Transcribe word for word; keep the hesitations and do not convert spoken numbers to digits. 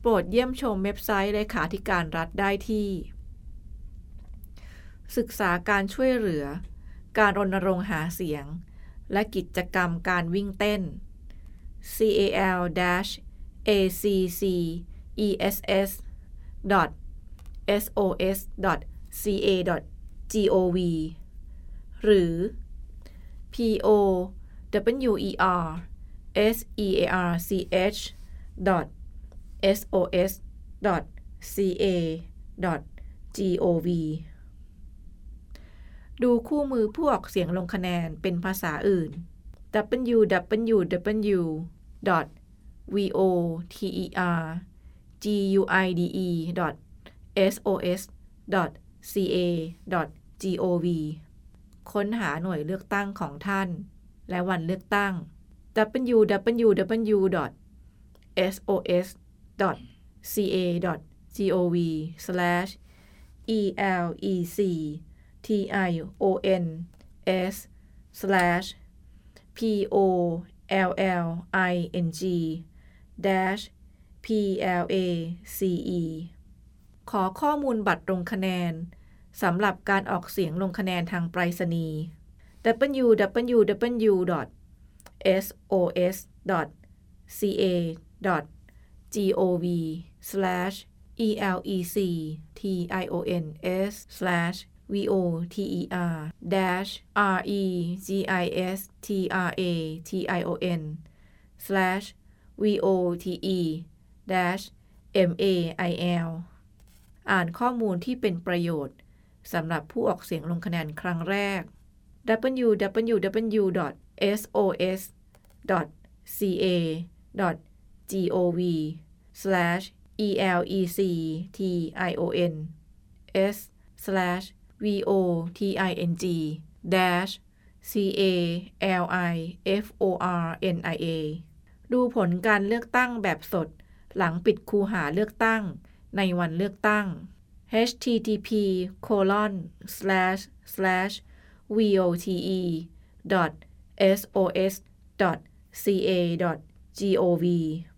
โปรดเยี่ยมชมเว็บไซต์เลขาธิการรัฐได้ที่ศึกษาการช่วยเหลือการรณรงค์หาเสียงและกิจกรรมการวิ่งเต้น ซี เอ แอล เอ ซี ซี อี เอส เอส ดอท เอส โอ เอส ดอท ซี เอ ดอท จี โอ วี หรือ พี โอ ดับเบิลยู อี อาร์ เอส อี เอ อาร์ ซี เอช ดอท เอส โอ เอส ดอท ซี เอ ดอท จี โอ วี ดูคู่มือผู้ออกเสียงลงคะแนนเป็นภาษาอื่น ดับเบิลยู ดับเบิลยู ดับเบิลยู ดอท วี โอ ที อี อาร์ จี ยู ไอ ดี อี ดอท เอส โอ เอส ดอท ซี เอ ดอท จี โอ วี ค้นหาหน่วยเลือกตั้งของท่านและวันเลือกตั้ง ดับเบิลยู ดับเบิลยู ดับเบิลยู ดอท เอส โอ เอส ดอท ซี เอ ดอท จี โอ วี สแลช อี แอล อี ซี ที ไอ โอ เอ็น เอส สแลช พี โอ แอล แอล ไอ เอ็น จี dash พี แอล เอ ซี อี ขอข้อมูลบัตรลงคะแนนสำหรับการออกเสียงลงคะแนนทางไปรษณีย์ ดับเบิลยู ดับเบิลยู ดับเบิลยู ดอท เอส โอ เอส ดอท ซี เอ ดอท จี โอ วี สแลช อี แอล อี ซี ที ไอ โอ เอ็น เอส สแลช วี โอ ที อี อาร์ dash อาร์ อี จี ไอ เอส ที อาร์ เอ ที ไอ โอ เอ็น สแลช วี โอ ที อี dash เอ็ม เอ ไอ แอล อ่านข้อมูลที่เป็นประโยชน์สำหรับผู้ออกเสียงลงคะแนนครั้งแรก ดับเบิลยู ดับเบิลยู ดับเบิลยู ดอท เอส โอ เอส ดอท ซี เอ ดอท จี โอ วี สแลช อี แอล อี ซี ที ไอ โอ เอ็น เอส สแลช วี โอ ที ไอ เอ็น จี dash ซี เอ แอล ไอ เอฟ โอ อาร์ เอ็น ไอ เอ ดูผลการเลือกตั้งแบบสดหลังปิดคูหาเลือกตั้งในวันเลือกตั้ง เอช ที ที พี โคลอน สแลช สแลช วี โอ ที อี ดอท เอส โอ เอส ดอท ซี เอ ดอท จี โอ วี